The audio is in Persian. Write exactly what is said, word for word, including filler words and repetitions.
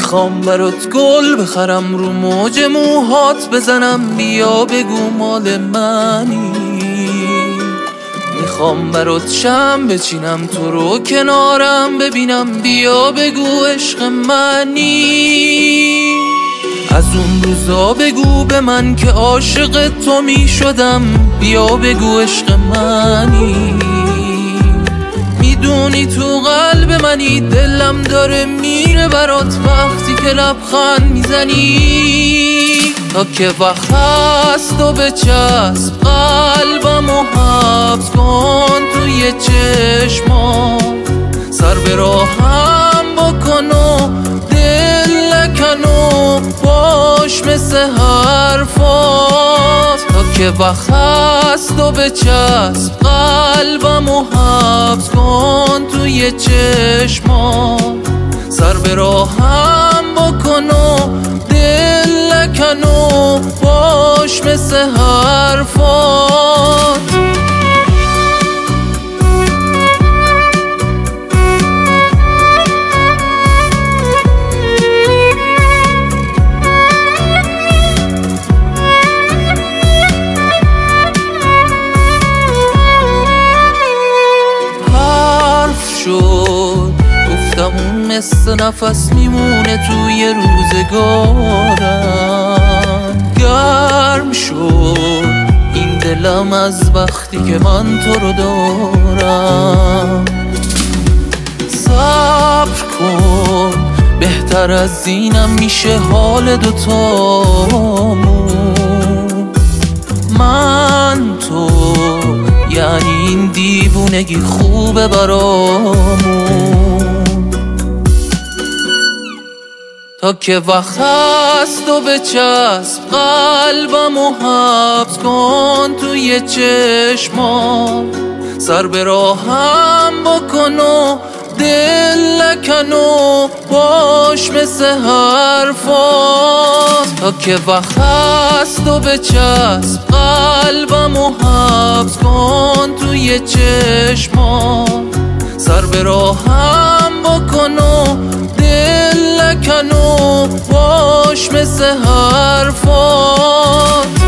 میخوام برات گل بخرم، رو موج موهات بزنم، بیا بگو مال منی. میخوام برات شم بچینم، تو رو کنارم ببینم، بیا بگو عشق منی. از اون روزا بگو به من که عاشق تو میشدم، بیا بگو عشق منی. میدونی تو قلب منی، دلم داره میره برات وقتی که لبخند میزنی. تا که وقت هست و بچسب قلبم و حبس کن توی چشمات، سر به راهم بکن و دل نکن و باش مثل حرفات. تا که وقت هست و بچسب قلبم و حبس کن توی چشمات، سر به راهم بکن و دل نکن و باش مثل حرفات. شد گفتم اون مثل نفس میمونه توی روزگارم. گرم شد این دلم از وقتی که من تو رو دارم. صبر کن بهتر از اینم میشه حال دوتامون. من تو یعنی این دیوونگی خوبه برامون. تا که وقت هست و بچسب قلبم و حبس کن توی چشمات، سر به راهم بکن و دل نکن و باش مثل حرفات. تا که وقت هست و بچسب قلبم و حبس کن توی چشمات، سر به راهم بکن و دل نکن و باش مثل حرفات.